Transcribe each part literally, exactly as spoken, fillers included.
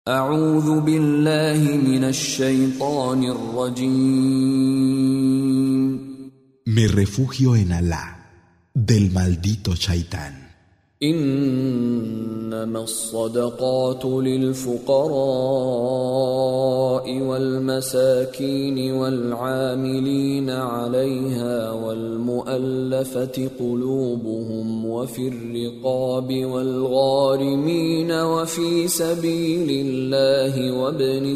أعوذ بالله من الشيطان الرجيم. Me refugio en Alá, del maldito Shaitán. إنما الصدقات للفقراء والمساكين والعاملين عليها والمؤلفة قلوبهم وفي الرقاب والغارمين وفي سبيل الله وابن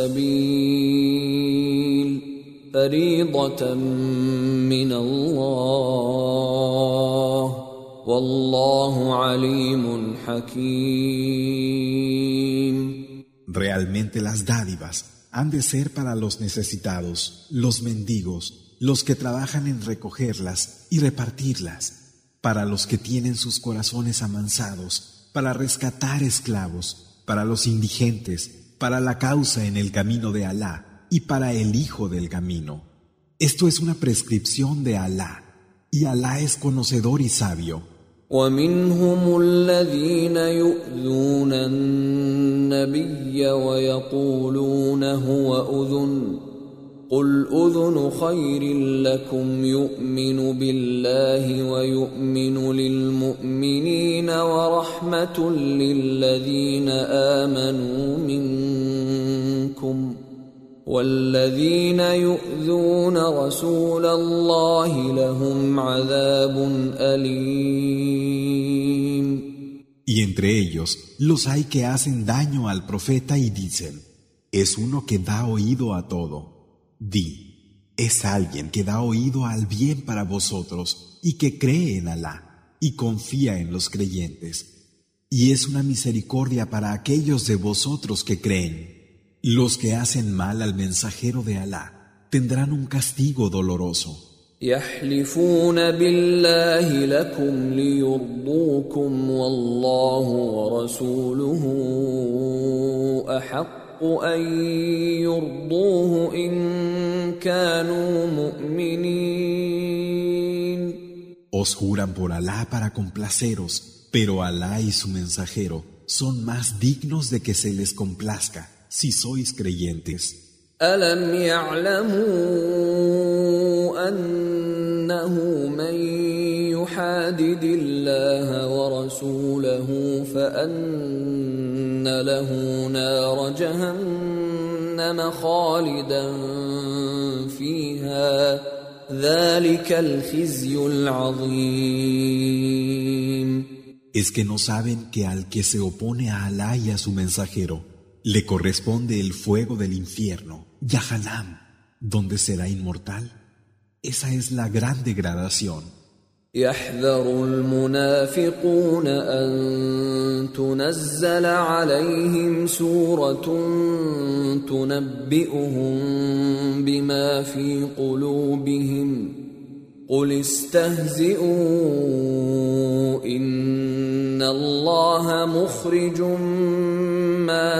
السبيل فريضة من الله والله عليم حكيم. Realmente las dádivas han de ser para los necesitados, los mendigos, los que trabajan en recogerlas y repartirlas, para los que tienen sus corazones amansados, para rescatar esclavos, para los indigentes, para la causa en el camino de Alá y para el hijo del camino. Esto es una prescripción de Alá, y Alá es conocedor y sabio. ومنهم الذين يؤذون النبي ويقولون هو أذن قل أذن خير لكم يؤمن بالله ويؤمن للمؤمنين ورحمة للذين آمنوا منكم والذين يؤذون رسول الله لهم عذاب أليم. Y entre ellos los hay que hacen daño al profeta y dicen, es uno que da oído a todo. Di, es alguien que da oído al bien para vosotros y que cree en Alá y confía en los creyentes. Y es una misericordia para aquellos de vosotros que creen. Los que hacen mal al mensajero de Alá tendrán un castigo doloroso. يحلفون بالله لكم ليرضوكم والله ورسوله أحق أن يرضوه إن كانوا مؤمنين. Os juran por Alá para complaceros, pero Alá y su mensajero son más dignos de que se les complazca. Si sois creyentes. ألم يعلموا أنه من يحادد الله ورسوله فأن له نار جهنم خالدا فيها ذلك الخزي العظيم. Es que no saben que al que se opone a Alá y a su mensajero le corresponde el fuego del infierno, Yahanam, donde será inmortal. Esa es la gran degradación. يحذر المنافقون أن تنزل عليهم سورة تنبئهم بما في قلوبهم قل استهزئوا إن الله مخرج ما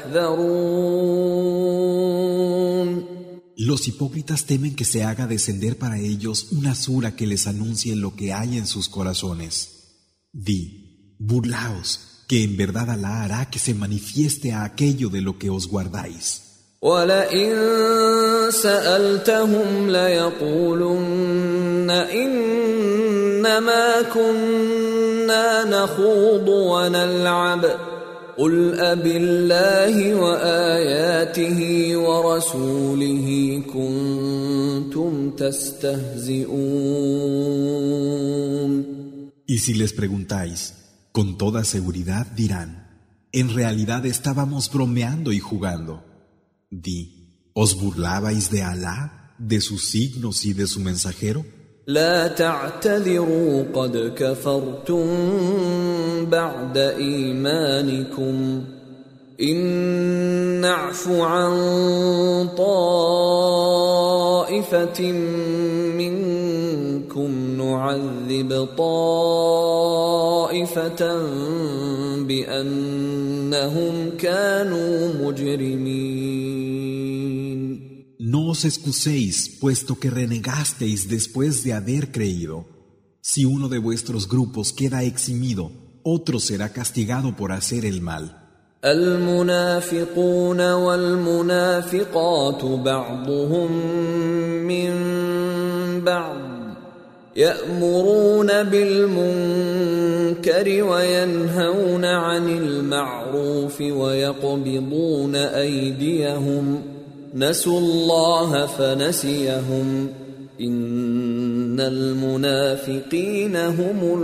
تحذرون. Los hipócritas temen que se haga descender para ellos una sura que les anuncie lo que hay en sus corazones. Di, burlaos, que en verdad Alá hará que se manifieste a aquello de lo que os guardáis. وَلَئِن سَأَلْتَهُمْ لَيَقُولُنَّ إِنَّمَا كُنَّا نَخُوضُ وَنَلْعَبُ قُلْ أَبِاللَّهِ وَآيَاتِهِ وَرَسُولِهِ كُنتُمْ تَسْتَهْزِئُونَ. Y si les preguntáis, con toda seguridad dirán, en realidad estábamos bromeando y jugando. Di, ¿os burlabais de Alá, de sus signos y de su mensajero? لا تعتذروا قد كفرتم بعد إيمانكم إن نعف عن طائفة منكم نعذب طائفة بأنهم كانوا مجرمين. No os excuséis, puesto que renegasteis después de haber creído. Si uno de vuestros grupos queda eximido, otro será castigado por hacer el mal. المنافقون والمنافقات بعضهم من بعض يأمرون بالمنكر وينهون عن المعروف ويقبضون أيديهم نسوا الله فنسيهم إن المنافقين هم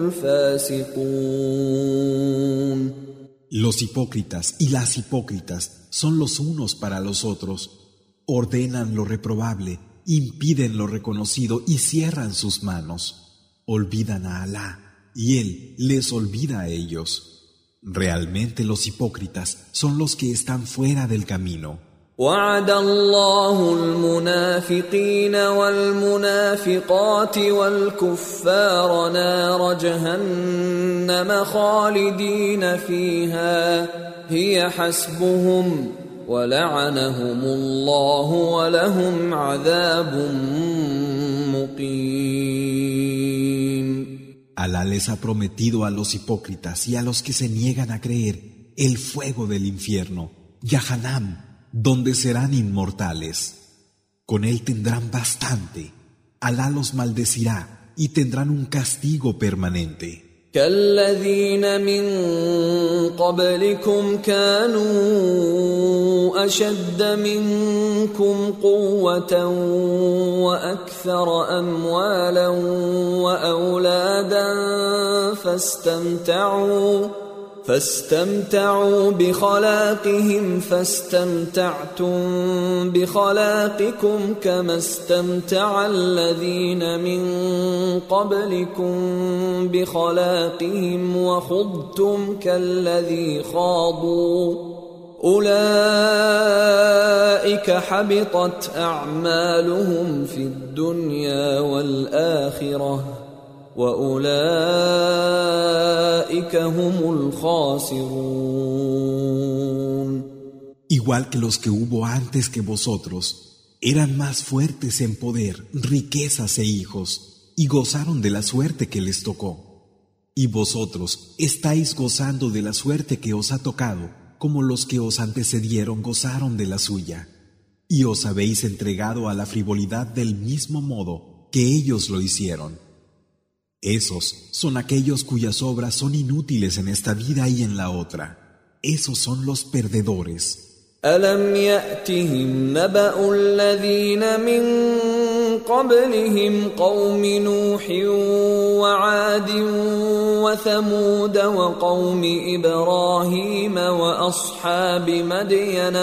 الفاسقون. Los hipócritas y las hipócritas son los unos para los otros, ordenan lo reprobable, impiden lo reconocido y cierran sus manos, olvidan a Alá y Él les olvida a ellos. Realmente los hipócritas son los que están fuera del camino. وعد الله المنافقين والمنافقات والكفار نار جهنم خالدين فيها هي حسبهم ولعنهم الله ولهم عذاب مقيم. Alá les ha prometido a los hipócritas y a los que se niegan a creer el fuego del infierno, Yahanam, donde serán inmortales. Con él tendrán bastante. Alá los maldecirá y tendrán un castigo permanente. كالذين من قبلكم كانوا أشد منكم قوة وأكثر أموالا وأولادا فاستمتعوا فاستمتعوا بخلاقهم فاستمتعتم بخلاقكم كما استمتع الذين من قبلكم بخلاقهم وخضتم كالذي خاضوا أولئك حبطت أعمالهم في الدنيا والآخرة وَأُولَئِكَ هُمُ الْخَاسِرُونَ. Igual que los que hubo antes que vosotros, eran más fuertes en poder, riquezas e hijos, y gozaron de la suerte que les tocó. Y vosotros estáis gozando de la suerte que os ha tocado, como los que os antecedieron gozaron de la suya. Y os habéis entregado a la frivolidad del mismo modo que ellos lo hicieron. Esos son aquellos cuyas obras son inútiles en esta vida y en la otra. Esos son los perdedores. أَلَمْ يَأْتِهِمْ نَبَأُ الَّذِينَ مِنْ قَبْلِهِمْ قَوْمِ نُوحٍ وَعَادٍ وَثَمُودَ وَقَوْمِ إِبْرَاهِيمَ وَأَصْحَابِ مَدْيَنَ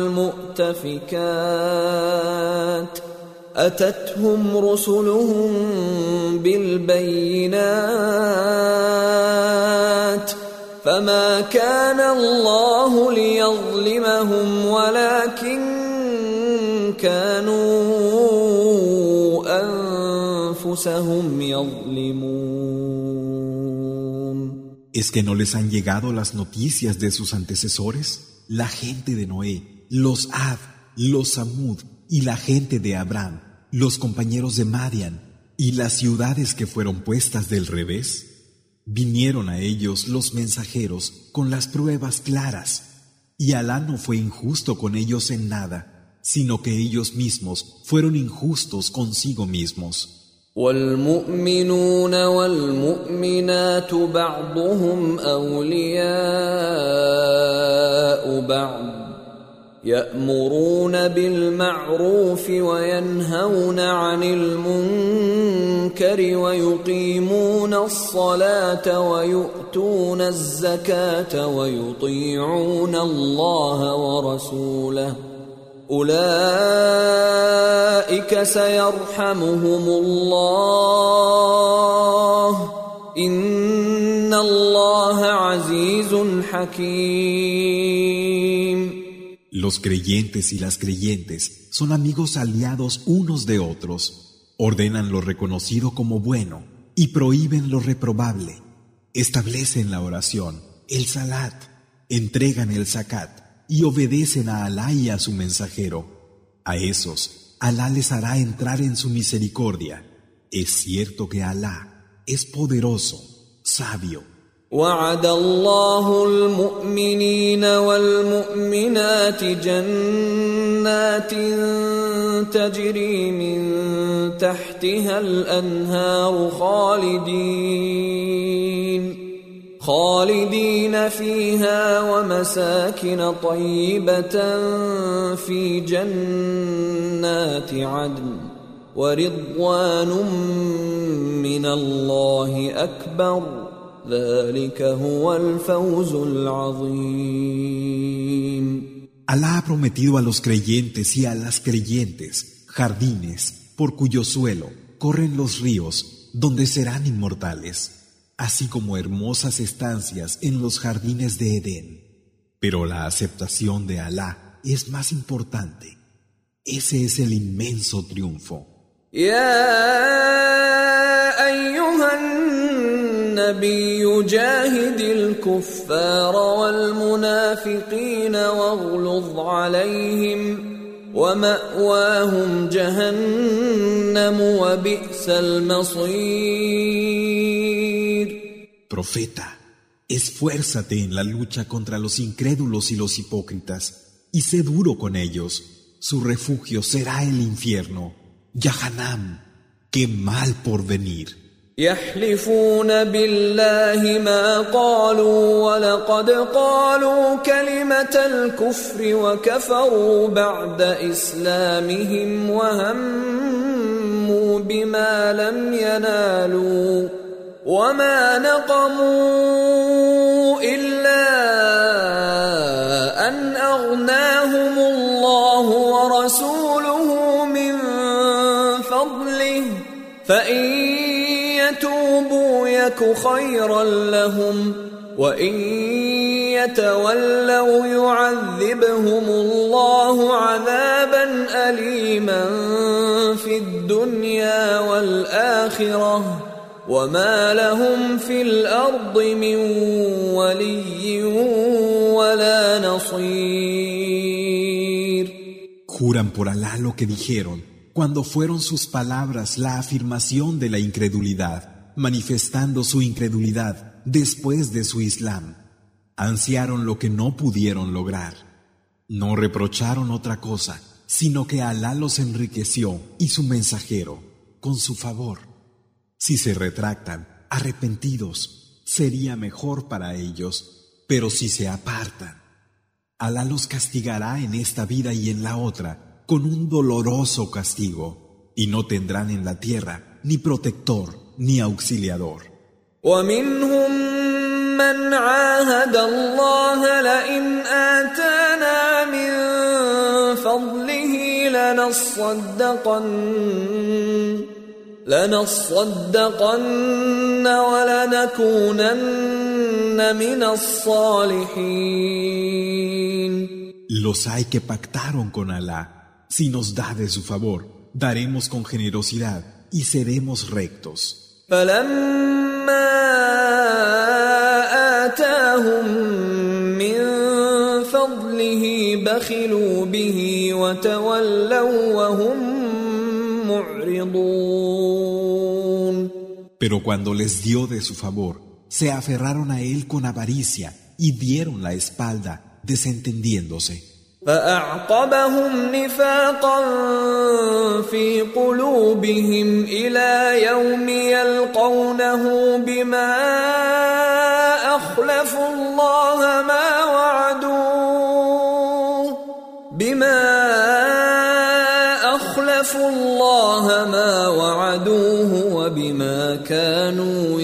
وَالْمُؤْتَفِكَاتِ أتتهم رسلهم بالبينات فما كان الله ليظلمهم ولكن كانوا أنفسهم يظلمون. ¿Es que no les han llegado las noticias de sus antecesores? La gente de Noé, los Ad, los Samud y la gente de Abraham, los compañeros de Madian y las ciudades que fueron puestas del revés, vinieron a ellos los mensajeros con las pruebas claras, y Alá no fue injusto con ellos en nada, sino que ellos mismos fueron injustos consigo mismos. والمؤمنون والمؤمنات بعضهم أولياء بعض يأمرون بالمعروف وينهون عن المنكر ويقيمون الصلاة ويؤتون الزكاة ويطيعون الله ورسوله أولئك سيرحمهم الله إن الله عزيز حكيم. Los creyentes y las creyentes son amigos aliados unos de otros, ordenan lo reconocido como bueno y prohíben lo reprobable, establecen la oración, el salat, entregan el zakat y obedecen a Alá y a su mensajero. A esos, Alá les hará entrar en su misericordia. Es cierto que Alá es poderoso, sabio. وعد الله المؤمنين والمؤمنات جنات تجري من تحتها الأنهار خالدين خالدين فيها ومساكن طيبة في جنات عدن ورضوان من الله أكبر ذلك هو الفوز العظيم. Alá ha prometido a los creyentes y a las creyentes jardines por cuyo suelo corren los ríos donde serán inmortales, así como hermosas estancias en los jardines de Edén. Pero la aceptación de Alá es más importante. Ese es el inmenso triunfo. يا أيها النبي جاهد الكفار والمنافقين واغلظ عليهم ومأواهم جهنم وبئس المصير. Profeta, esfuérzate en la lucha contra los incrédulos y los hipócritas y sé duro con ellos. Su refugio será el infierno. Yahanam, qué mal porvenir. يحلفون بالله ما قالوا ولقد قالوا كلمة الكفر وكفروا بعد إسلامهم وهموا بما لم ينالوا وما نقموا إلا أن أغناهم الله ورسوله من فضله فإن يتوبوا يك خيرا لهم وإن يتولوا يعذبهم الله عذابا أليما في الدنيا والآخرة وما لهم في الأرض من ولي ولا نصير. Juran por Alá lo que dijeron cuando fueron sus palabras la afirmación de la incredulidad, manifestando su incredulidad después de su Islam. Ansiaron lo que no pudieron lograr. No reprocharon otra cosa, sino que Alá los enriqueció y su mensajero con su favor. Si se retractan, arrepentidos, sería mejor para ellos, pero si se apartan, Alá los castigará en esta vida y en la otra con un doloroso castigo, y no tendrán en la tierra ni protector ni auxiliador. ومنهم من عاهد الله لئن آتانا من فضله لنصدقن لنصدقن ولنكونن من الصالحين. Los hay que pactaron con Alá. Si nos da de su favor, daremos con generosidad y seremos rectos. فلما آتاهم من فضله بخلوا به وتولوا وهم معرضون. Pero cuando les dio de su favor, se aferraron a él con avaricia y dieron la espalda, desentendiéndose. فأعقبهم نفاقا في قلوبهم إلى يوم يلقونه بما أخلفوا الله ما وعدوه بما أخلفوا الله ما وعدوه وبما كانوا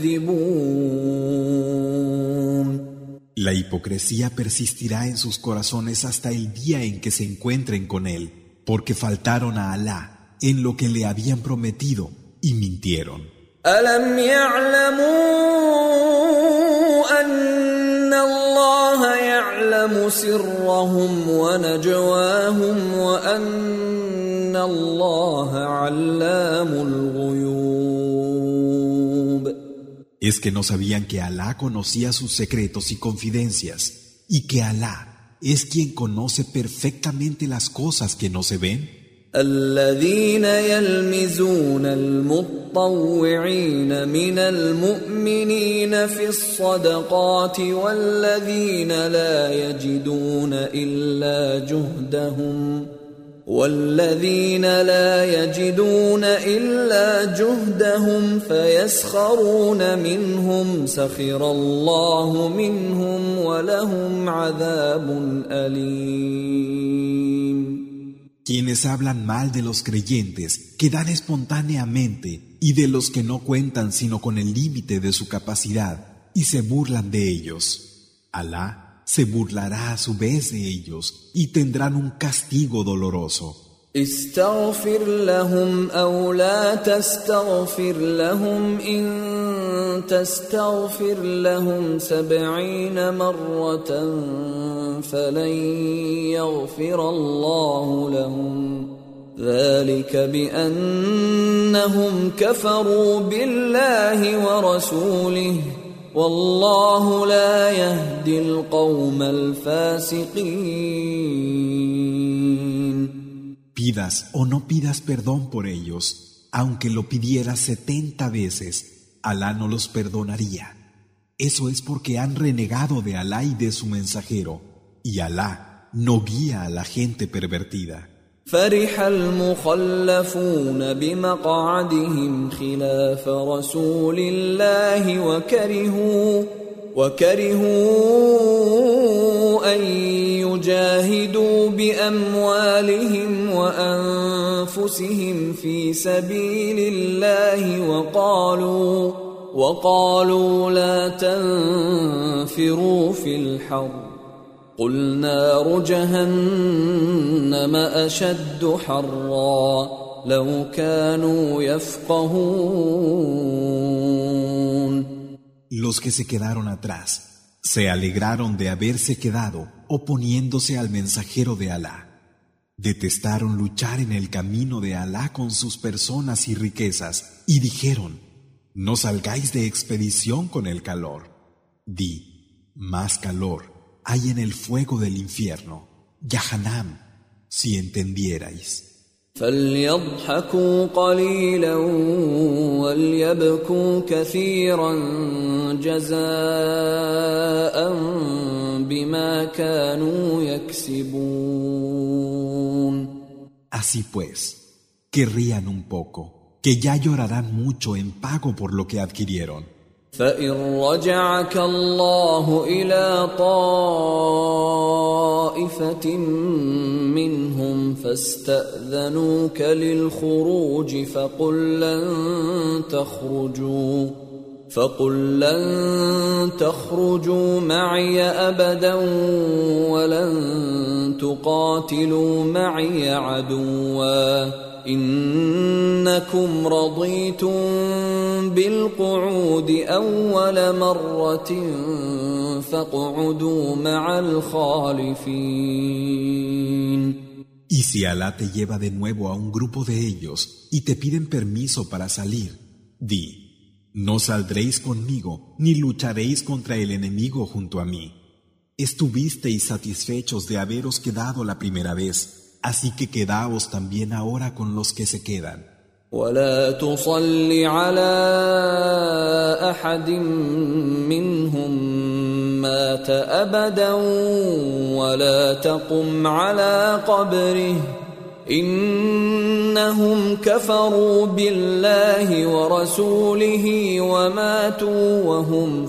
يكذبون. La hipocresía persistirá en sus corazones hasta el día en que se encuentren con él, porque faltaron a Alá en lo que le habían prometido y mintieron. أَلَمْ يَعْلَمُوا أَنَّ اللَّهَ يَعْلَمُ سِرَّهُمْ وَنَجْوَاهُمْ وَأَنَّ اللَّهَ عَلَّامُ الْغُيُوبِ. ¿Es que no sabían que Alá conocía sus secretos y confidencias y que Alá es quien conoce perfectamente las cosas que no se ven? الذين يلمزون المطوعين من المؤمنين في الصدقات والذين لا يجدون إلا جهدهم والذين لا يجدون إلا جهدهم فيسخرون منهم سخر الله منهم ولهم عذاب أليم. Quienes hablan mal de los creyentes, que dan espontáneamente, y de los que no cuentan sino con el límite de su capacidad, y se burlan de ellos. Alá se burlará a su vez de ellos, y tendrán un castigo doloroso. استغفر لهم أو لا تستغفر لهم إن تستغفر لهم سبعين مرة فلن يغفر الله لهم ذلك بأنهم كفروا بالله ورسوله والله لا يهدي القوم الفاسقين. Pidas o no pidas perdón por ellos, aunque lo pidieras setenta veces, Alá no los perdonaría. Eso es porque han renegado de Alá y de su mensajero, y Alá no guía a la gente pervertida. فرح المخلفون بمقعدهم خلاف رسول الله وكرهوا وكرهوا أن يجاهدوا بأموالهم وأنفسهم في سبيل الله وقالوا وقالوا لا تنفروا في الحر قل نار جهنم أشد حرا لو كانوا يفقهون. Los que se quedaron atrás se alegraron de haberse quedado oponiéndose al mensajero de Alá. Detestaron luchar en el camino de Alá con sus personas y riquezas y dijeron: no salgáis de expedición con el calor. Di: más calor hay en el fuego del infierno, Yahanam, si entendierais. فليضحكوا قليلا وليبكوا كثيرا جزاء بما كانوا يكسبون. Así pues, que rían un poco, que ya llorarán mucho en pago por lo que adquirieron. فإن رجعك الله إلى طائفة منهم فاستأذنوك للخروج فقل لن تخرجوا فقل لن تخرجوا معي أبدا ولن تقاتلوا معي عدوا إنكم رضيتم بالقعود أول مرة فاقعدوا مع الخالفين. Y si Alá te lleva de nuevo a un grupo de ellos y te piden permiso para salir, di: no saldréis conmigo ni lucharéis contra el enemigo junto a mí. Estuvisteis satisfechos de haberos quedado la primera vez. Así que quedaos también ahora con los que se quedan. ولا تصل على أحد منهم مات أبدا ولا تقم على قبره إنهم كفروا بالله ورسوله وماتوا وهم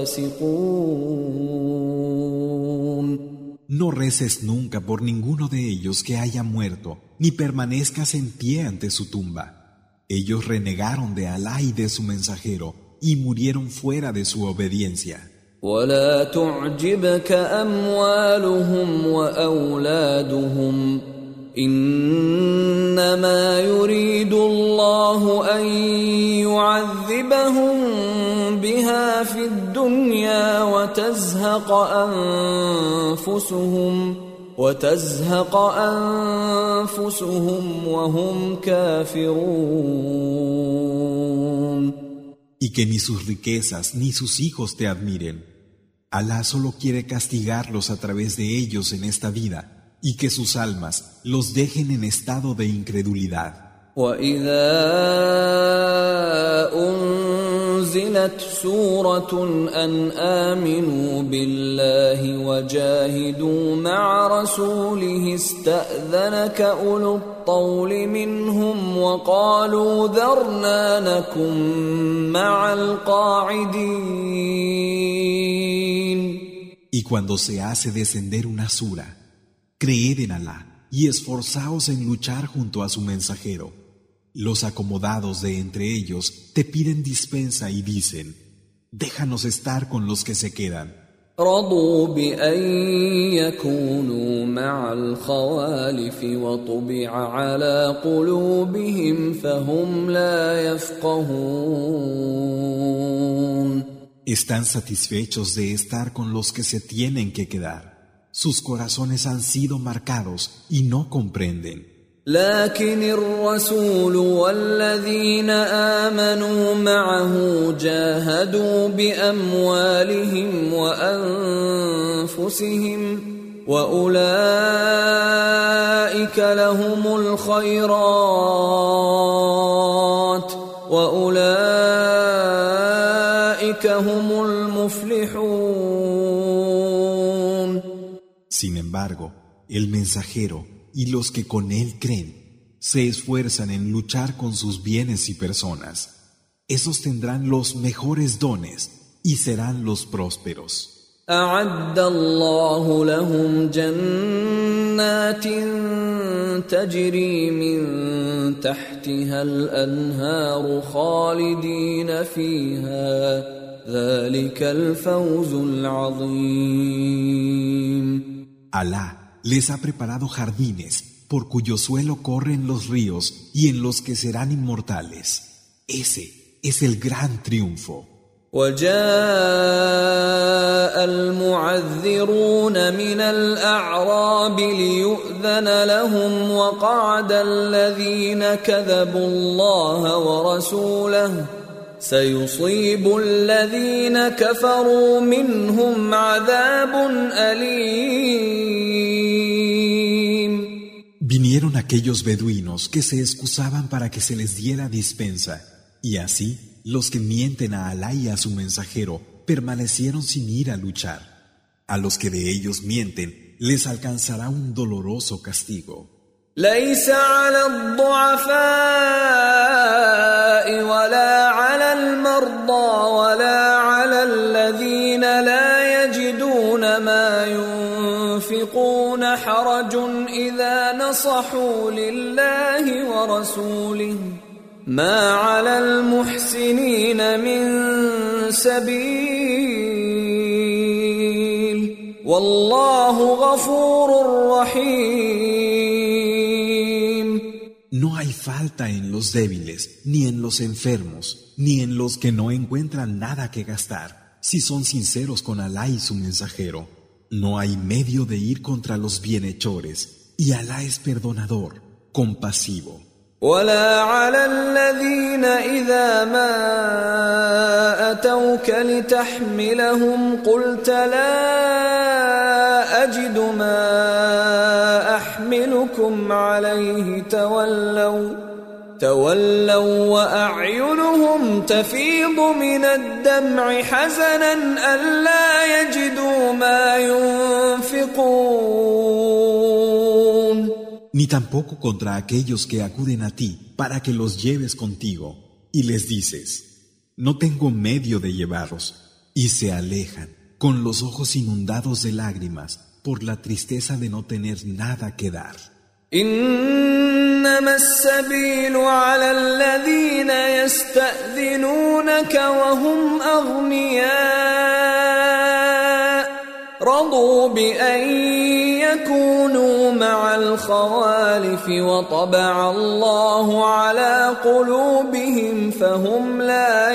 فاسقون. No reces nunca por ninguno de ellos que haya muerto, ni permanezcas en pie ante su tumba. Ellos renegaron de Alá y de su mensajero, y murieron fuera de su obediencia. ولا تعجبك أموالهم وأولادهم إنما يريد الله أن يعذبهم بها في الدنيا وتزهق أنفسهم وتزهق أنفسهم وهم كافرون. Y que ni sus riquezas ni sus hijos te admiren. Alá solo quiere castigarlos a través de ellos en esta vida y que sus almas los dejen en estado de incredulidad. وَإِذَا أُنزِلَتْ سُورَةٌ أَنْ آمِنُوا بِاللَّهِ وَجَاهِدُوا مَعَ رَسُولِهِ اسْتَأْذَنَكَ أُولُو الطَّوْلِ مِنْهُمْ وَقَالُوا ذَرْنَا نَكُن مَّعَ الْقَاعِدِينَ. Y cuando se hace descender una sura, creed en Alá y esforzaos en luchar junto a su mensajero. Los acomodados de entre ellos te piden dispensa y dicen, déjanos estar con los que se quedan. رضوا بأن يكونوا مع الخوالف وطبع على قلوبهم فهم لا يفقهون. Están satisfechos de estar con los que se tienen que quedar. Sus corazones han sido marcados y no comprenden. لكن الرسول والذين آمنوا معه جاهدوا بأموالهم وأنفسهم وأولئك لهم الخيرات وأولئك هم المفلحون. Sin embargo, el mensajero y los que con él creen se esfuerzan en luchar con sus bienes y personas. Esos tendrán los mejores dones y serán los prósperos. أعد الله لهم جنات تجري من تحتها الأنهار خالدين فيها ذلك الفوز العظيم. Alá les ha preparado jardines por cuyo suelo corren los ríos y en los que serán inmortales. Ese es el gran triunfo. وجاء المعذرون من الأعراب ليؤذن لهم وقعد الذين كذبوا الله ورسوله سيصيب الذين كفروا منهم عذاب أليم. Vinieron aquellos beduinos que se excusaban para que se les diera dispensa, y así los que mienten a Alá y a su mensajero permanecieron sin ir a luchar. A los que de ellos mienten les alcanzará un doloroso castigo. ليس على الضعفاء ولا على المرضى ولا على الذين لا يجدون ما ينفقون حرج إذا نصحوا لله ورسوله ما على المحسنين من سبيل والله غفور رحيم. No hay falta en los débiles, ni en los enfermos, ni en los que no encuentran nada que gastar, si son sinceros con Alá y su mensajero. No hay medio de ir contra los bienhechores, y Alá es perdonador, compasivo. ولا على الذين إذا ما أتوك لتحملهم قلت لا أجد ما أحملكم عليه تولوا تولوا وأعينهم تفيض من الدمع حزنا ألا يجدوا ما ينفقون. Ni tampoco contra aquellos que acuden a ti para que los lleves contigo, y les dices, no tengo medio de llevarlos, y se alejan, con los ojos inundados de lágrimas, por la tristeza de no tener nada que dar. إنما السبيل على الذين يستأذنونك وهم أغنياء رضوا بأن يكونوا مع الخوالف وطبع الله على قلوبهم فهم لا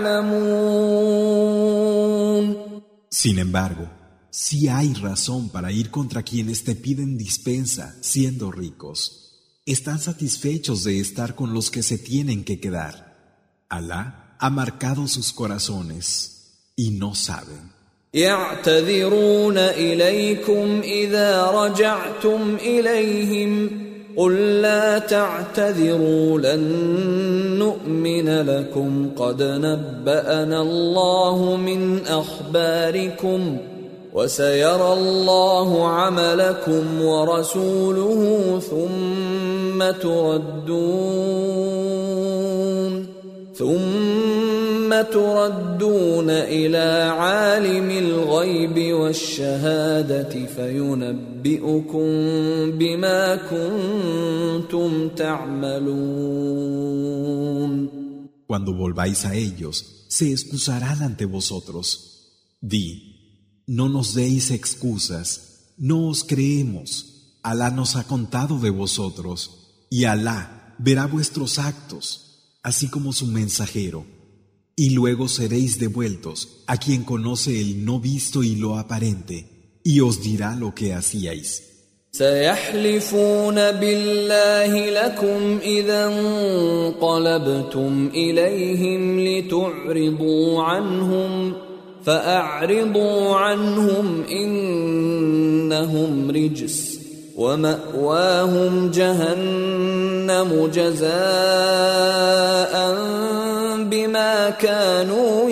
يعلمون. Sin embargo, sí hay razón para ir contra quienes te piden dispensa siendo ricos. Están satisfechos de estar con los que se tienen que quedar. Alá ha marcado sus corazones y no saben. يعتذرون إليكم إذا رجعتم إليهم قل لا تعتذروا لن نؤمن لكم قد نبأنا الله من أخباركم وسيرى الله عملكم ورسوله ثم تردون ثم تردون إلى عالم الغيب والشهادة فينبئكم بما كنتم تعملون. Cuando volváis a ellos, se excusarán ante vosotros. Di, no nos deis excusas, no os creemos. Alá nos ha contado de vosotros, y Alá verá vuestros actos, así como su mensajero. Y luego seréis devueltos a quien conoce el no visto y lo aparente, y os dirá lo que hacíais. سيحلفون بالله لكم إذا انقلبتم إليهم لتعرضوا عنهم فأعرضوا عنهم إنهم رجس ومأواهم جهنم جزاء بما كانوا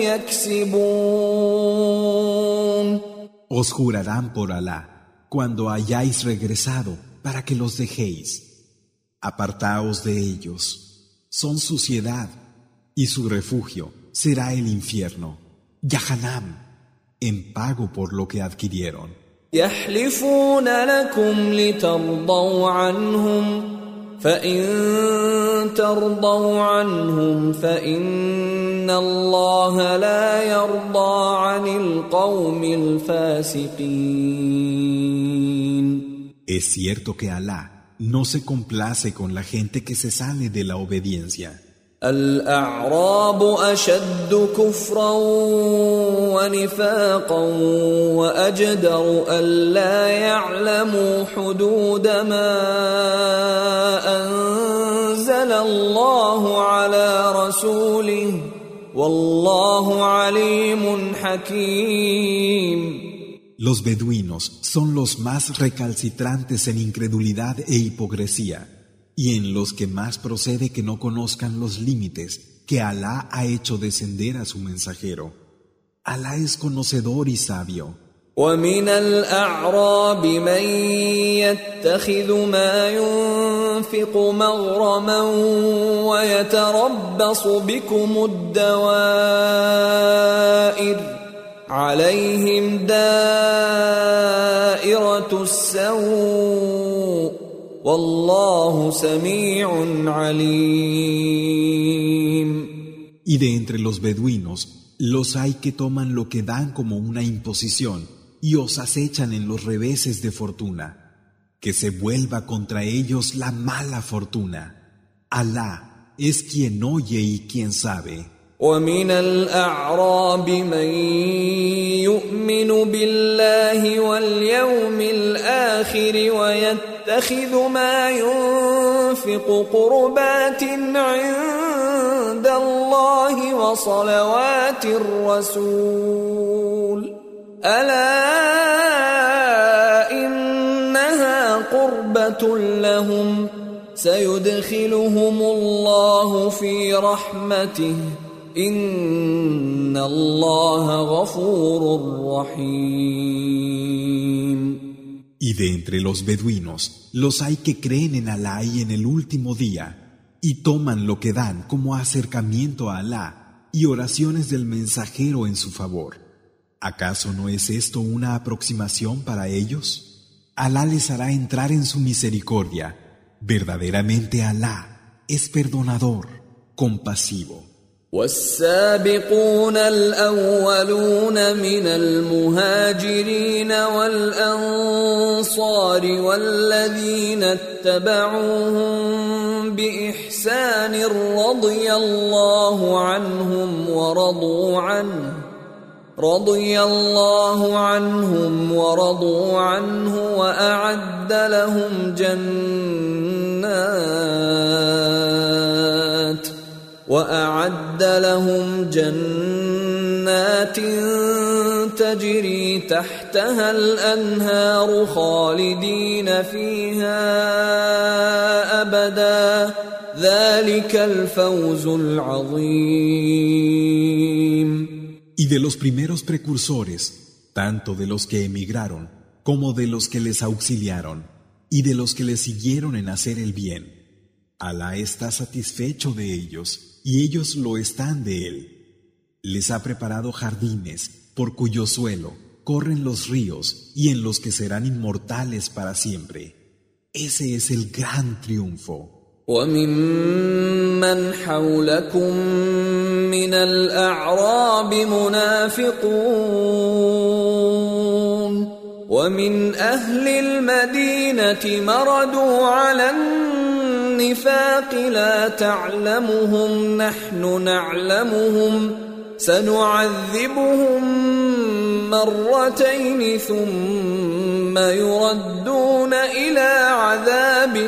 يكسبون. Os jurarán por Alá cuando hayáis regresado para que los dejéis. Apartaos de ellos. Son suciedad y su refugio será el infierno, Yahanam, en pago por lo que adquirieron. يحلفون لكم لترضوا عنهم فإن ترضوا عنهم فإن الله لا يرضى عن القوم الفاسقين. Es cierto que Alá no se complace con la gente que se sale de la obediencia. الأعراب أشد كفرا ونفاقا وأجدر ألا يعلموا حدود ما أنزل الله على رسوله والله عليم حكيم. Los beduinos son los más recalcitrantes en incredulidad e hipocresía, y en los que más procede que no conozcan los límites que Alá ha hecho descender a su mensajero. Alá es conocedor y sabio. ومن الأعراب من يتخذ ما ينفق مغرما ويتربص بكم الدوائر عليهم دائرة السوء والله سميع عليم. Y de entre los beduinos, los hay que toman lo que dan como una imposición y os acechan en los reveses de fortuna. Que se vuelva contra ellos la mala fortuna. Alá es quien oye y quien sabe. ومن الأعراب من يؤمن بالله واليوم الآخر ويتخذ ما ينفق قربات عند الله وصلوات الرسول ألا إنها قربة لهم سيدخلهم الله في رحمته إن الله غفور رحيم. Y de entre los beduinos, los hay que creen en Alá y en el último día, y toman lo que dan como acercamiento a Alá y oraciones del mensajero en su favor. ¿Acaso no es esto una aproximación para ellos? Alá les hará entrar en su misericordia. Verdaderamente Alá es perdonador, compasivo. والسابقون الأولون من المهاجرين والأنصار والذين اتبعوهم بإحسان رضي الله عنهم ورضوا عنه رضي الله عنهم ورضوا عنه وأعد لهم جنات وأعد لهم جنات تجري تحتها الأنهار خالدين فيها أبدا ذلك الفوز العظيم. Y de los primeros precursores, tanto de los que emigraron como de los que les auxiliaron, y de los que les siguieron en hacer el bien, Alá está satisfecho de ellos, y ellos lo están de él. Les ha preparado jardines, por cuyo suelo corren los ríos, y en los que serán inmortales para siempre. Ese es el gran triunfo. وَمِمَّنْ حَوْلَكُمْ مِنَ الْأَعْرَابِ مُنَافِقُونَ وَمِنْ أَهْلِ الْمَدِينَةِ مَرَدُوا عَلَى النِّفَاقِ لَا تَعْلَمُهُمْ نَحْنُ نَعْلَمُهُمْ سَنُعَذِّبُهُمْ مرتين ثم يردون إلى عذاب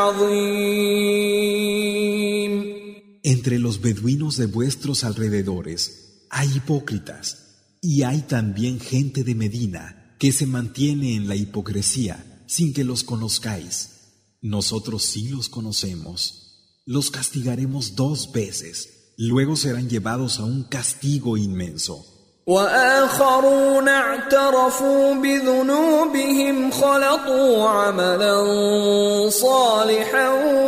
عظيم. Entre los beduinos de vuestros alrededores hay hipócritas, y hay también gente de Medina que se mantiene en la hipocresía sin que los conozcáis. Nosotros sí los conocemos. Los castigaremos dos veces, luego serán llevados a un castigo inmenso. وآخرون اعترفوا بذنوبهم خلطوا عملا صالحا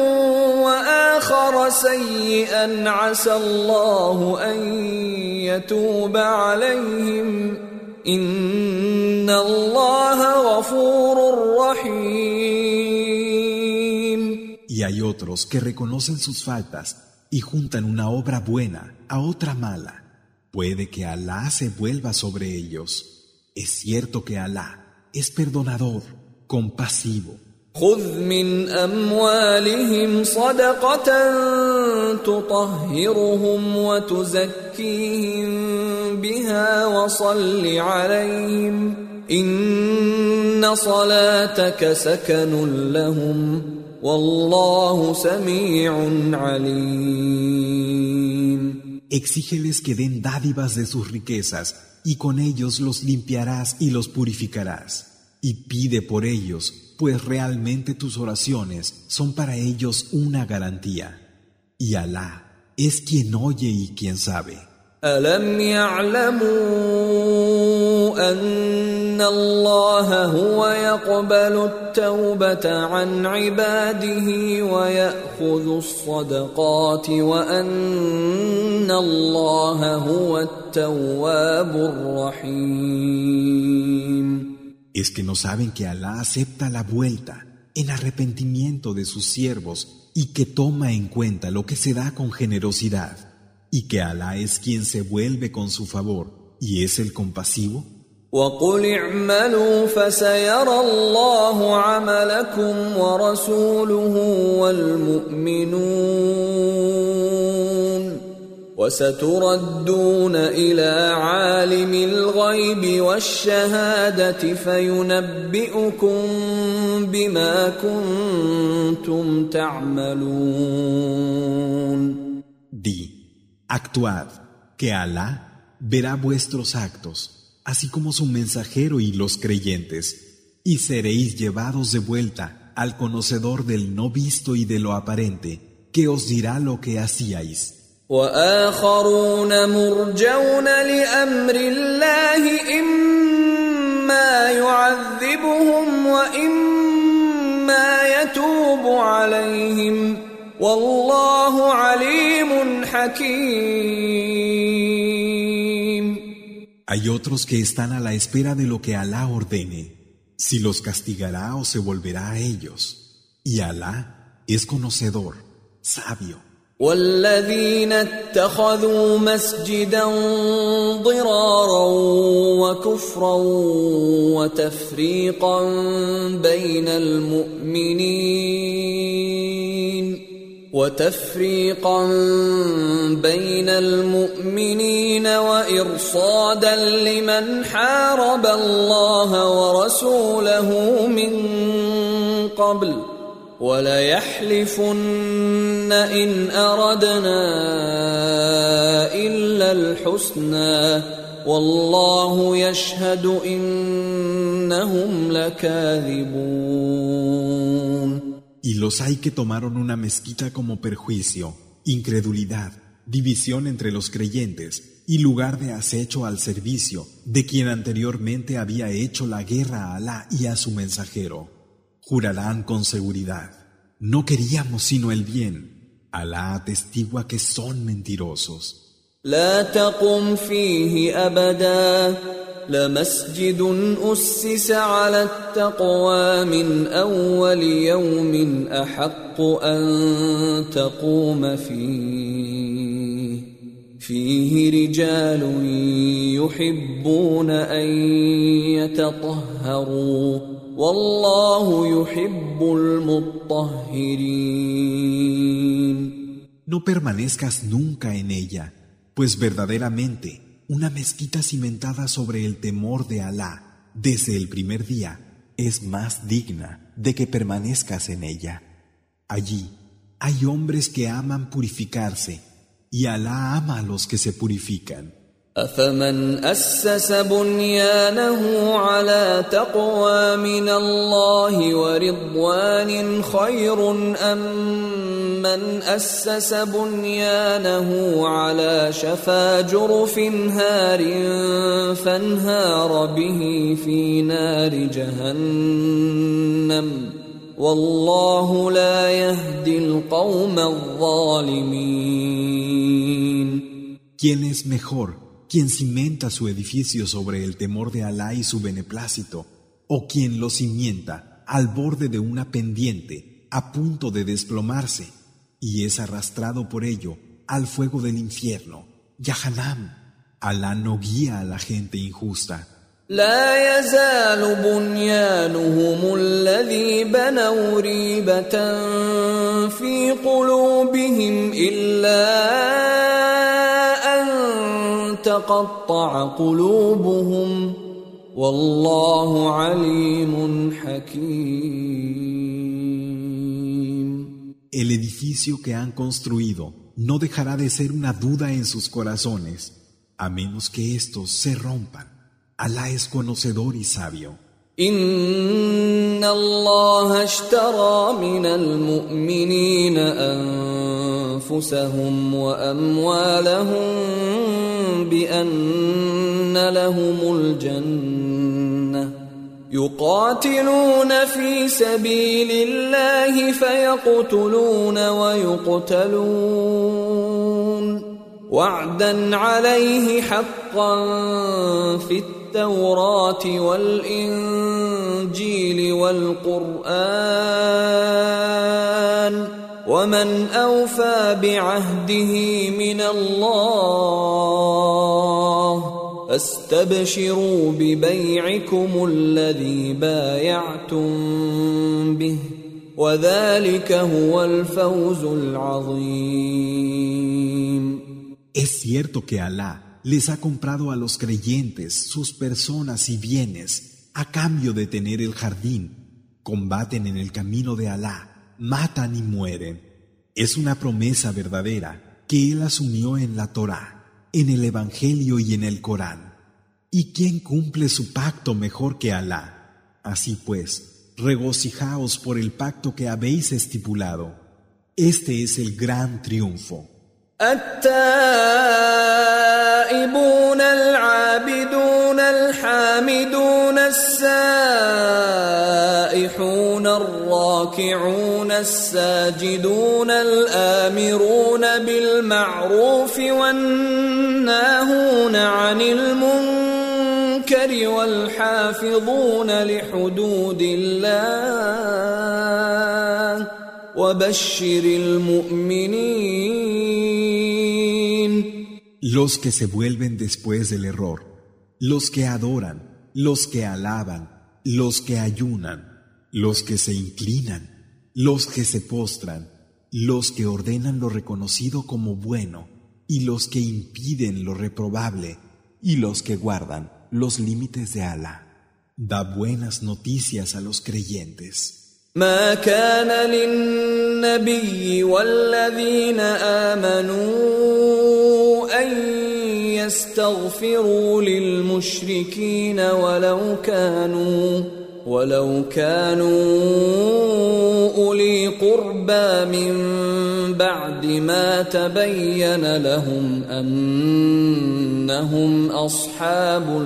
وآخر سيئا عسى الله أن يتوب عليهم إن الله غفور رحيم. Y hay otros que reconocen sus faltas y juntan una obra buena a otra mala. Puede que Alá se vuelva sobre ellos. Es cierto que Alá es perdonador, compasivo. خذ من أموالهم صدقة تطهرهم وتزكيهم بها وصل عليهم إن صلاتك سكن لهم والله سميع عليم. Exígeles que den dádivas de sus riquezas, y con ellos los limpiarás y los purificarás. Y pide por ellos, pues realmente tus oraciones son para ellos una garantía. Y Alá es quien oye y quien sabe. أَلَمْ يَعْلَمُوا أَنَّ اللَّهَ هُوَ يَقْبَلُ التَّوْبَةَ عَنْ عِبَادِهِ وَيَأْخُذُ الصَّدَقَاتِ وَأَنَّ اللَّهَ هُوَ التَّوَّابُ الرَّحِيمُ. Es que no saben que Alá acepta la vuelta en arrepentimiento de sus siervos y que toma en cuenta lo que se da con generosidad. Y que Alá es quien se vuelve con su favor y es el compasivo. وَقُلِ اعْمَلُوا فَسَيَرَى اللَّهُ عَمَلَكُمْ وَرَسُولُهُ وَالْمُؤْمِنُونَ وَسَتُرَدُّونَ إِلَى عَالِمِ الْغَيْبِ وَالشَّهَادَةِ فَيُنَبِّئُكُم بِمَا كُنتُمْ تَعْمَلُونَ. Di, actuad, que Alá verá vuestros actos, así como su mensajero y los creyentes, y seréis llevados de vuelta al conocedor del no visto y de lo aparente, que os dirá lo que hacíais. وآخرون مرجون لأمر الله إما يعذبهم وإما يتوب عليهم والله عليم حكيم. Hay otros que están a la espera de lo que Alá ordene, si los castigará o se volverá a ellos, y Alá es conocedor, sabio. والذين اتخذوا مسجدا ضرارا وكفرا وتفريقا بين المؤمنين وتفريقا بين المؤمنين وإرصادا لمن حارب الله ورسوله من قبل وَلَيَحْلِفُنَّ إِنْ أَرَدْنَا إِلَّا الْحُسْنَى والله يشهد إنهم لكاذبون. Y los hay que tomaron una mezquita como perjuicio, incredulidad, división entre los creyentes y lugar de acecho al servicio de quien anteriormente había hecho la guerra a Alá y a su mensajero. Jurarán con seguridad: no queríamos sino el bien. Alá atestigua que son mentirosos. لا تقم فيه أبدا لمسجد أسس على التقوى من أول يوم أحق أن تقوم فيه فيه رجال يحبون أن يتطهروا والله يحب المطهرين. No permanezcas nunca en ella, pues verdaderamente una mezquita cimentada sobre el temor de Alá desde el primer día es más digna de que permanezcas en ella. Allí hay hombres que aman purificarse y Alá ama a los que se purifican. أفمن أسس بنيانه على تقوى من الله ورضوان خير أم من أسس بنيانه على شفا جرف هار فانهار به في نار جهنم والله لا يهدي القوم الظالمين. ¿Quién es mejor? ¿Quien cimenta su edificio sobre el temor de Alá y su beneplácito, o quien lo cimienta al borde de una pendiente a punto de desplomarse y es arrastrado por ello al fuego del infierno, Yahanam? Alá no guía a la gente injusta. لا يزال بنيانهم الذي بنوا ريبة في قلوبهم إلا تقطع قلوبهم والله عليم حكيم. El edificio que han construido no dejará de ser una duda en sus corazones, a menos que estos se rompan. Alá es conocedor y sabio. إن الله اشترى من المؤمنين أنفسهم وأموالهم بأن لهم الجنة يقاتلون في سبيل الله فيقتلون ويقتلون وعدا عليه حقا في التوراة والإنجيل والقرآن ومن أوفى بعهده من الله فاستبشروا ببيعكم الذي بايعتم به وذلك هو الفوز العظيم. Es cierto que Alá les ha comprado a los creyentes sus personas y bienes a cambio de tener el jardín. Combaten en el camino de Alá, matan y mueren. Es una promesa verdadera que Él asumió en la Torá, en el Evangelio y en el Corán. ¿Y quién cumple su pacto mejor que Alá? Así pues, regocijaos por el pacto que habéis estipulado. Este es el gran triunfo. التائبون العابدون الحامدون السائحون الراكعون الساجدون الآمرون بالمعروف والناهون عن المنكر والحافظون لحدود الله وبشر المؤمنين. Los que se vuelven después del error, los que adoran, los que alaban, los que ayunan, los que se inclinan, los que se postran, los que ordenan lo reconocido como bueno y los que impiden lo reprobable y los que guardan los límites de Alá. Da buenas noticias a los creyentes. ما كان للنبي والذين آمنوا أن يستغفروا للمشركين ولو كانوا ولو كانوا أولي قربى من بعد ما تبين لهم أنهم أصحاب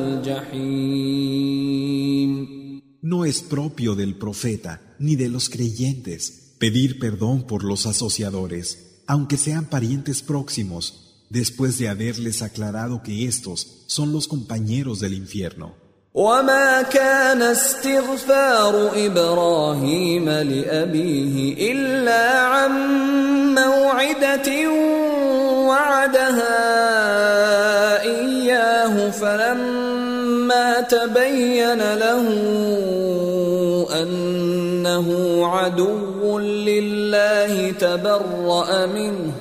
الجحيم. No es propio del profeta ni de los creyentes pedir perdón por los asociadores, aunque sean parientes próximos, después de haberles aclarado que estos son los compañeros del infierno. وما كان استغفار إبراهيم لأبيه إلا عن موعدة وعدها إياه فلما تبين له أنه عدو لله تبرأ منه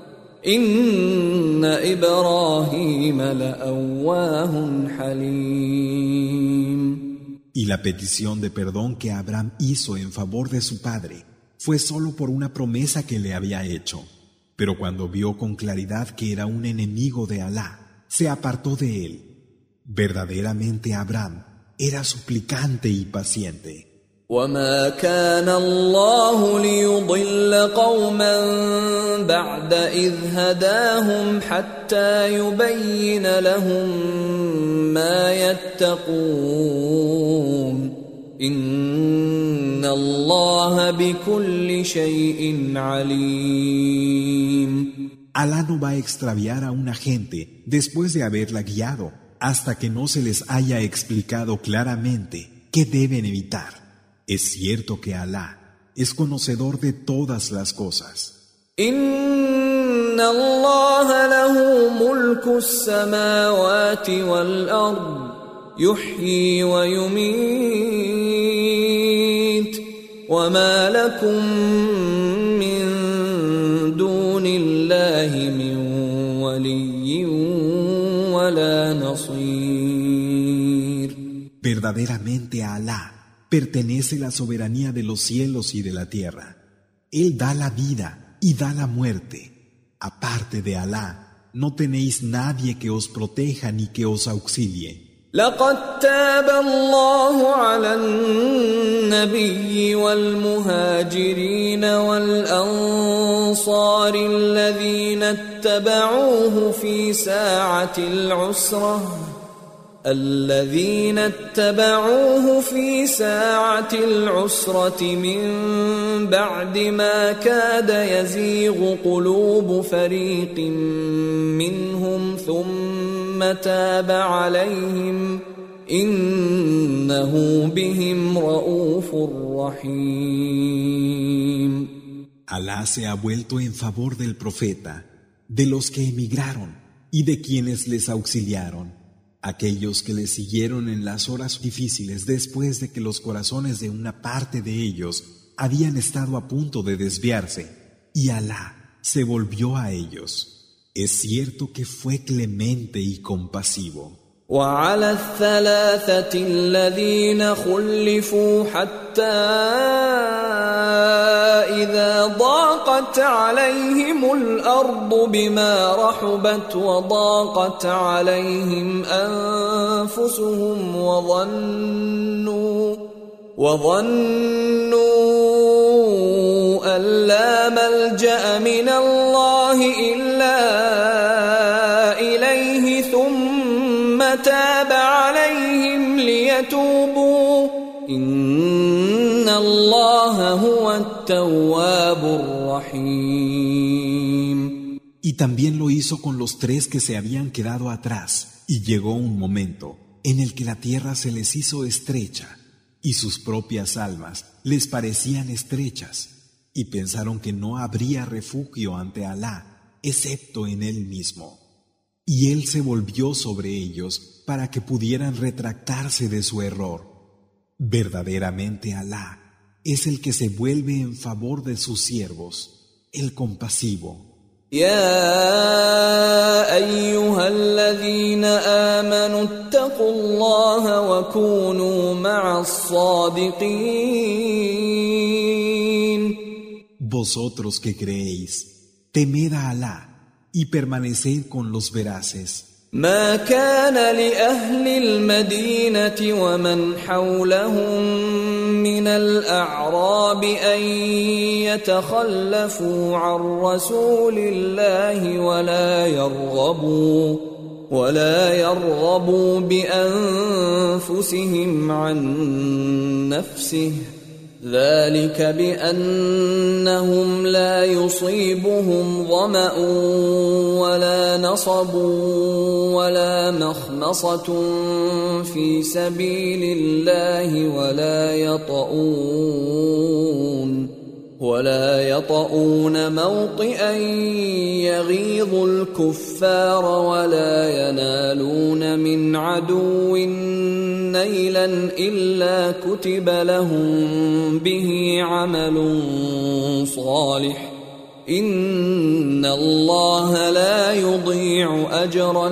إن إبراهيم لأواه حليم. Y la petición de perdón que Abraham hizo en favor de su padre fue solo por una promesa que le había hecho. Pero cuando vio con claridad que era un enemigo de Alá, se apartó de él. Verdaderamente Abraham era suplicante y paciente. وما كان الله ليضل قوما بعد إذ هداهم حتى يبين لهم ما يتقون إن الله بكل شيء عليم. Alá no va a extraviar a una gente después de haberla guiado hasta que no se les haya explicado claramente qué deben evitar. Es cierto que Alá es conocedor de todas las cosas. Inna Allah lahu mulku as-samawati wal-ard yuhyi wa yumit wa ma lakum min dunillahi min waliyyin wa la nasir. Verdaderamente a Alá pertenece la soberanía de los cielos y de la tierra. Él da la vida y da la muerte. Aparte de Alá, no tenéis nadie que os proteja ni que os auxilie. لقد تاب الله على النبي والمهاجرين والأنصار الذين اتبعوه في ساعة العسرة الذين اتبعوه في ساعة العسرة من بعد ما كاد يزيغ قلوب فريق منهم ثم تاب عليهم إنه بهم رؤوف رحيم. Alá se ha vuelto en favor del profeta, de los que emigraron y de quienes les auxiliaron. Aquellos que le siguieron en las horas difíciles después de que los corazones de una parte de ellos habían estado a punto de desviarse, y Alá se volvió a ellos. Es cierto que fue clemente y compasivo. وعلى الثلاثة الذين خلفوا حتى إذا ضاقت عليهم الأرض بما رحبت وضاقت عليهم أنفسهم وظنوا وظنوا أن لا ملجأ من الله إلا إليه ثم تاب عليهم ليتوبوا إن الله هو التواب الرحيم. Y también lo hizo con los tres que se habían quedado atrás, y llegó un momento en el que la tierra se les hizo estrecha, y sus propias almas les parecían estrechas, y pensaron que no habría refugio ante Alá, excepto en Él mismo. Y Él se volvió sobre ellos para que pudieran retractarse de su error. Verdaderamente Alá es el que se vuelve en favor de sus siervos, el compasivo. يا أيها الذين آمنوا اتقوا الله وكونوا مع الصادقين. Vosotros que creéis, temed a Alá y permaneced con los veraces. ما كان لأهل المدينة ومن حولهم من الأعراب أن يتخلفوا عن رسول الله ولا يرغبوا ولا يرغبوا بأنفسهم عن نفسه ذلك بأنهم لا يصيبهم ظمأ ولا نصب ولا مخمصة في سبيل الله ولا يطؤون ولا يطؤون موطئا يغيظ الكفار ولا ينالون من عدو نيلا إلا كتب لهم به عمل صالح إن الله لا يضيع أجر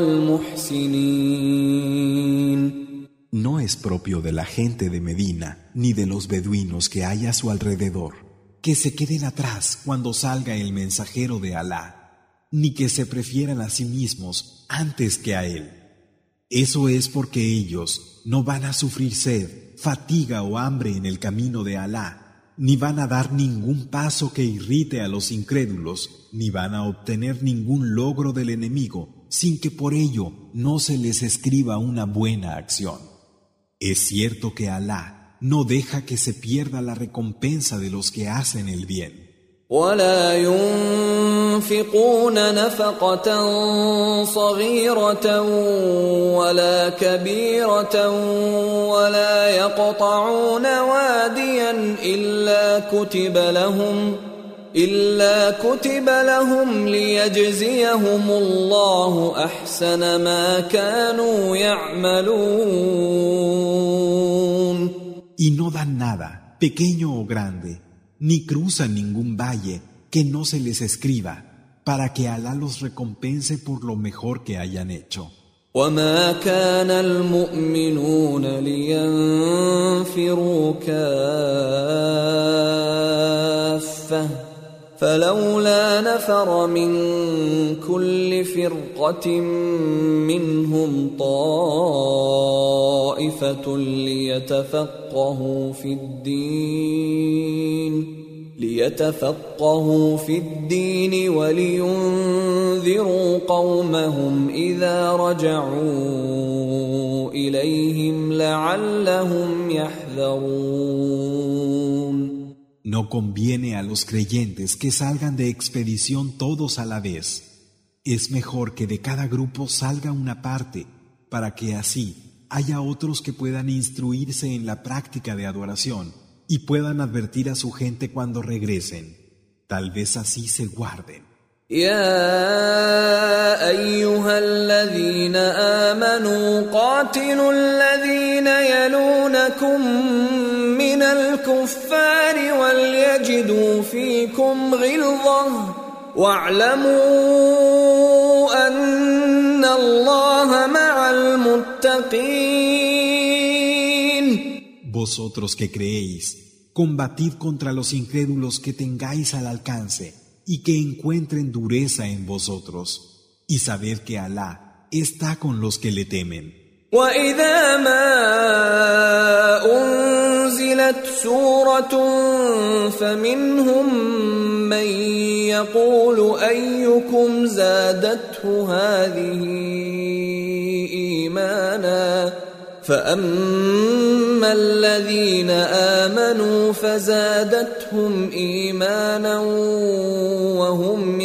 المحسنين. No es propio de la gente de Medina ni de los beduinos que hay a su alrededor que se queden atrás cuando salga el mensajero de Alá, ni que se prefieran a sí mismos antes que a él. Eso es porque ellos no van a sufrir sed, fatiga o hambre en el camino de Alá, ni van a dar ningún paso que irrite a los incrédulos, ni van a obtener ningún logro del enemigo, sin que por ello no se les escriba una buena acción. Es cierto que Alá no deja que se pierda la recompensa de los que hacen el bien. ولا ينفقون نفقة صغيرة ولا كبيرة ولا يقطعون واديا إلا كتب لهم إلا كتب لهم ليجزيهم الله أحسن ما كانوا يعملون. Y no dan nada, pequeño o grande, ni cruzan ningún valle que no se les escriba, para que Alá los recompense por lo mejor que hayan hecho. وما كان المؤمنون لينفروا كافة فلولا نفر من كل فرقة منهم طائفة ليتفقهوا في الدين ليتفقهوا في الدين ولينذروا قومهم إذا رجعوا إليهم لعلهم يحذرون. No conviene a los creyentes que salgan de expedición todos a la vez. Es mejor que de cada grupo salga una parte, para que así haya otros que puedan instruirse en la práctica de adoración y puedan advertir a su gente cuando regresen. Tal vez así se guarden. يا أيها الذين آمنوا قاتلوا الذين يلونكم من الكفار وليجدوا فيكم غلظة واعلموا أن الله مع المتقين. Vosotros que creéis, combatid contra los incrédulos que tengáis al alcance y que encuentren dureza en vosotros, y sabed que Alá está con los que le temen. وَإِذَا مَا أُنزِلَتْ سُورَةٌ فَمِنْهُم مَّن يَقُولُ أَيُّكُمْ زَادَتْهُ هَٰذِهِ إِيمَانًا فَأَمَّا الَّذِينَ آمَنُوا فَزَادَتْهُمْ إِيمَانًا وَهُمْ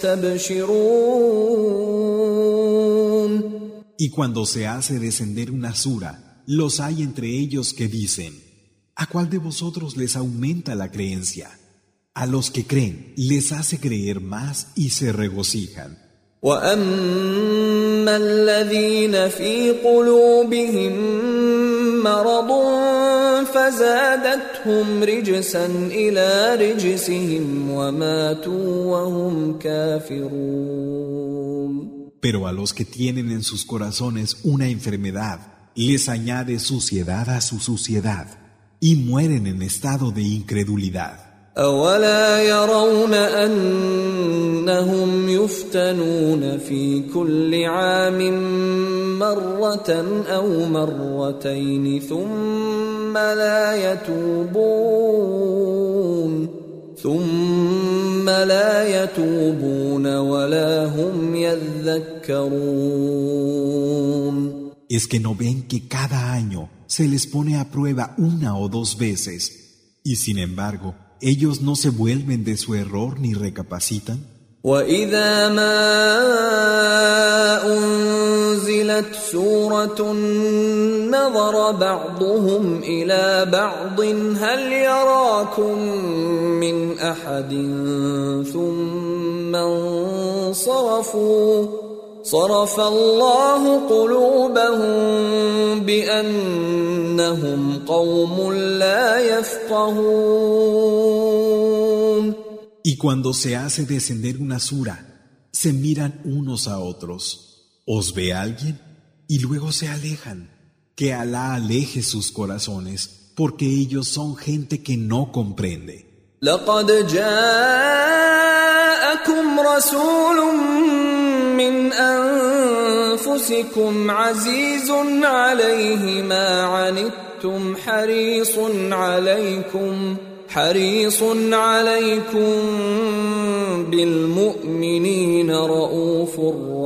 يَسْتَبْشِرُونَ. Y cuando se hace descender una sura, los hay entre ellos que dicen: ¿a cuál de vosotros les aumenta la creencia? A los que creen les hace creer más y se regocijan. وَأَمَّا الَّذِينَ فِي قُلُوبِهِم مَّرَضٌ فَزَادَتْهُمْ رِجْسًا إِلَىٰ رِجْسِهِمْ وَمَاتُوا وَهُمْ كَافِرُونَ. Pero a los que tienen en sus corazones una enfermedad, les añade suciedad a su suciedad, y mueren en estado de incredulidad. أولا يرون أنهم يفتنون في كل عام مرة أو مرتين ثم لا يتوبون ثم لا يتوبون ولا هم يذكرون. ¿Es que no ven que cada año se les pone a prueba una o dos veces y sin embargo ellos no se vuelven de su error ni recapacitan? وَإِذَا مَا أُنزِلَتْ سُورَةٌ نَظَرَ بَعْضُهُمْ إِلَى بَعْضٍ هَلْ يَرَاكُمْ مِنْ أَحَدٍ ثُمَّ انصَرَفُوا صَرَفَ اللَّهُ قُلُوبَهُم بِأَنَّهُمْ قَوْمٌ لَّا يَفْقَهُونَ. Y cuando se hace descender una sura, se miran unos a otros. ¿Os ve alguien? Y luego se alejan. Que Alá aleje sus corazones, porque ellos son gente que no comprende. لقد جاءكم رسول من أنفسكم عزيز عليه ما عنتم حريص عليكم حريص عليكم بالمؤمنين رؤوف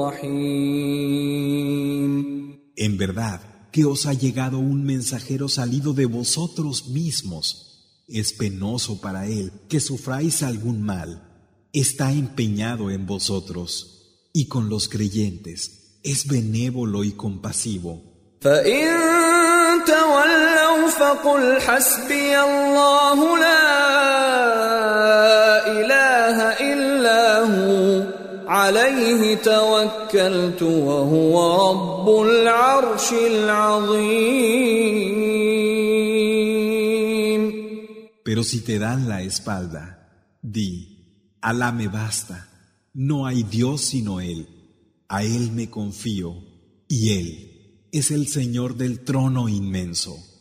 رحيم. En verdad que os ha llegado un mensajero salido de vosotros mismos. Es penoso para él que sufráis algún mal. Está empeñado en vosotros y con los creyentes es benévolo y compasivo. فإن تولوا فقل حسبي الله لا إله إلا هو عليه توكلت وهو رب العرش العظيم. Pero si te dan la espalda, di, Alá me basta, no hay Dios sino Él, a Él me confío, y Él es el Señor del trono inmenso.